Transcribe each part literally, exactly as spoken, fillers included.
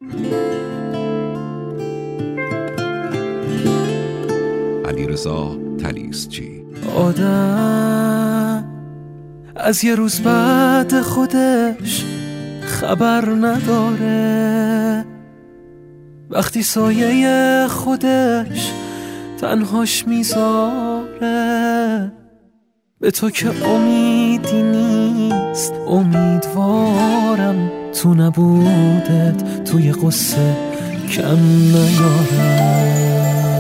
علیرضا طلیسچی. آدم از یه روز بعد خودش خبر نداره، وقتی سایه خودش تنهاش میذاره. به تو که امیدی نیست، امیدوارم تو نبودت توی قصه کم نیارم.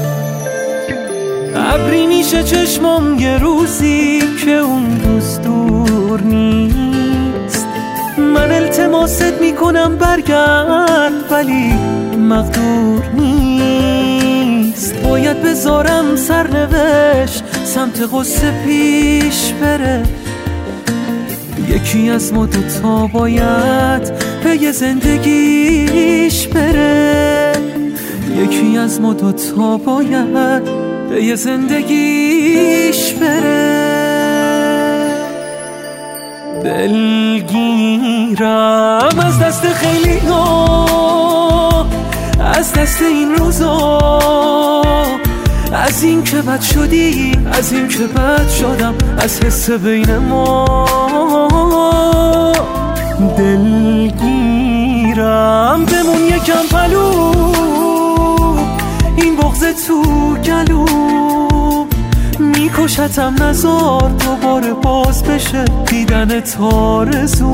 ابری میشه چشمام یه روزی که اون روز دور نیست. من التماست میکنم برگرد ولی مقدور نیست. باید بذارم سرنوشت سمت قصه پیش بره. یکی از ما دوتا باید به یه زندگیش بره. یکی از ما دوتا باید به یه زندگیش بره. دلگیرم از دست خیلی ها، از دست این روزا، از این که بد شدی، از این که بد شدم، از حس بین ما. دلگیرم بمون یکم پلو، این بغض تو گلو میکشتم. نزار دوباره باز بشه دیدن تارزو.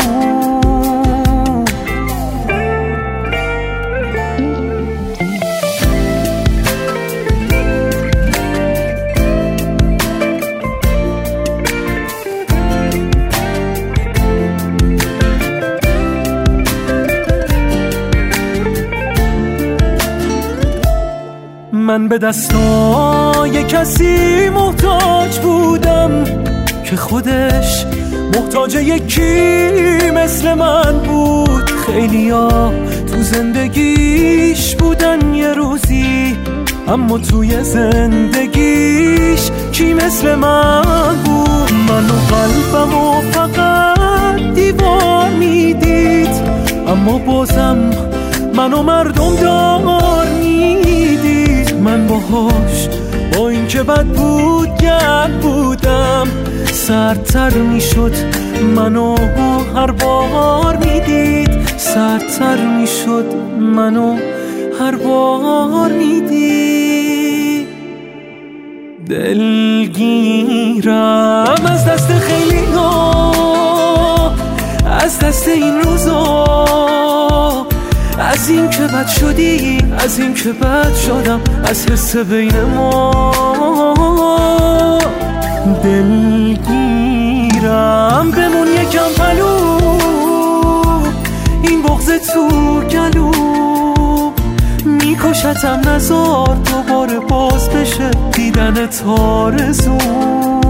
من به دستای کسی محتاج بودم که خودش محتاج یکی مثل من بود. خیلیا تو زندگیش بودن یه روزی، اما توی زندگیش کی مثل من بود؟ منو قلبمو فقط دیوار میدید، اما بازم منو مردم دار میدید. من باهاش با این که بد بود گرد بودم، سردتر میشد منو هر بار میدید. سردتر میشد منو هر بار میدید. دلگیرم از دست خیلی ها، از دست این روزا، از این که بد شدی، از این که بد شدم، از حس بین ما. دلگیرم بمون یکم پلو، این بغض تو گلو میکشتم. نزار دوباره باز بشه دیدن تارزو.